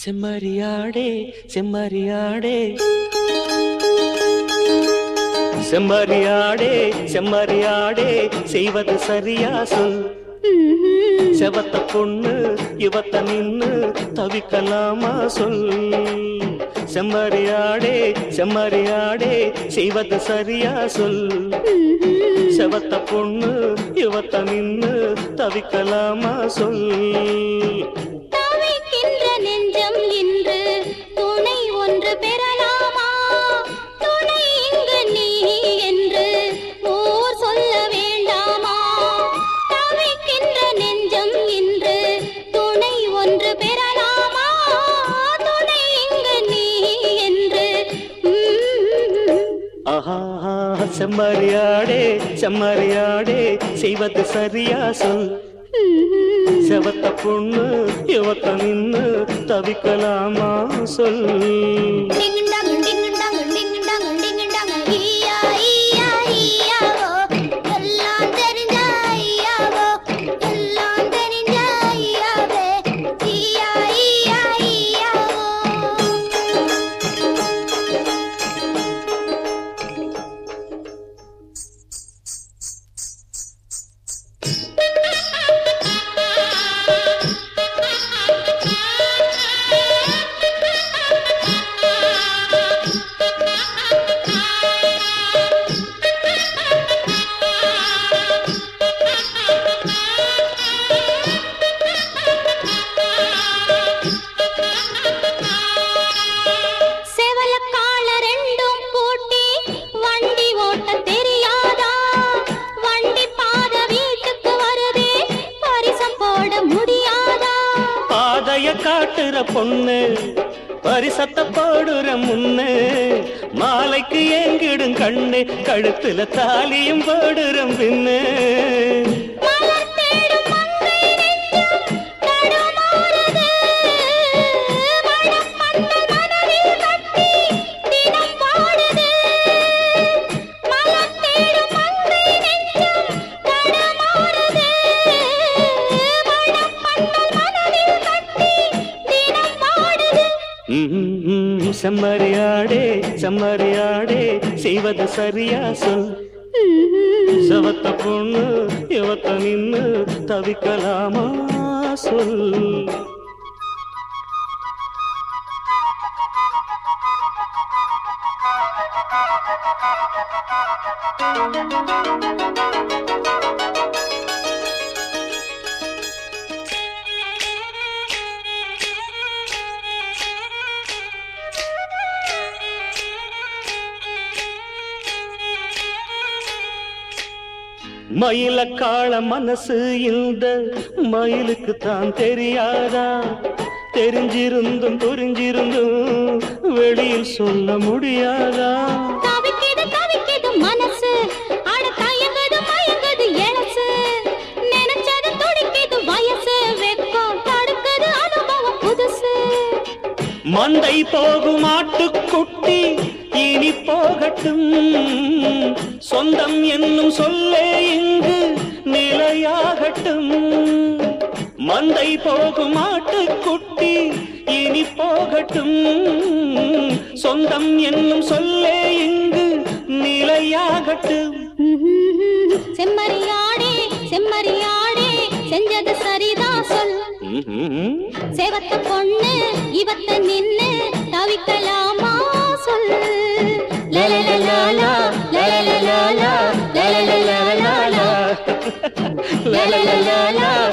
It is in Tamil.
செம்மறியாடே செம்மறியாடே செம்மறியாடே செம்மறியாடே செய்வது சரியா சொல். செவத்த பொண்ணு இவத்த நின்னு தவிக்கலாமா சொல். செம்மறியாடே செம்மறியாடே செய்வது சரியா சொல். செவத்த பொண்ணு இவத்த நின்னு தவிக்கலாமா சொல். தவிக்கின்ற நெஞ்சம் இன்று துணை ஒன்று பெறலாமா? துணை இங்கு நீ என்று ஊர் சொல்ல வேண்டாமா? தவிக்கின்ற நெஞ்சம் இன்று துணை ஒன்று பெறலாமா? துணை இங்கு நீ என்று ஆஹா செம்மறியாடே செம்மறியாடே செய்வது சரியா சொல். செவத்த பொண்ணு இவத்த நின்னு தவிக்கலாமா சொல். காட்டுற பொண்ணு பரிசத்த போடுற முன்னு மாலைக்கு ஏங்கிடும் கண்ணு கழுத்துல தாலியும் போடுற பின்னு. செம்மறியாடே செம்மறியாடே செய்வது சரியா சொல். செவத்த பொண்ணு இவத்த நின்னு தவிக்கலாமா சொல். மயில காள மனசு இந்த மயிலுக்கு தான் தெரியாதா? தெரிஞ்சிருந்தும் புரிஞ்சிருந்தும் வெளியில் சொல்ல முடியாதா? தவிக்கிது தவிக்கிது மனசு அட தயங்குது மயங்குது எழசு நினைச்சது துடிக்கிது வயசு வெக்கம் தடுக்குது அனுபவம் புதுசு. மந்தை போகும் ஆட்டுக்குட்டி இனி போகட்டும் சொந்தம் என்னும் சொல்லே இங்கு நிலையாகட்டும். மந்தை போகும் ஆட்டுக்குட்டி இனி போகட்டும் சொந்தம் என்னும் சொல்லே இங்கு நிலையாகட்டும். செம்மறியாடே செம்மறியாடே செஞ்சது சரிதான் சொல். சேவத்த பொண்ணு இவத்த நின்னு தவிக்கலாமா சொல். லலலலாலா லலலலாலா லலலலாலா லலலலாலா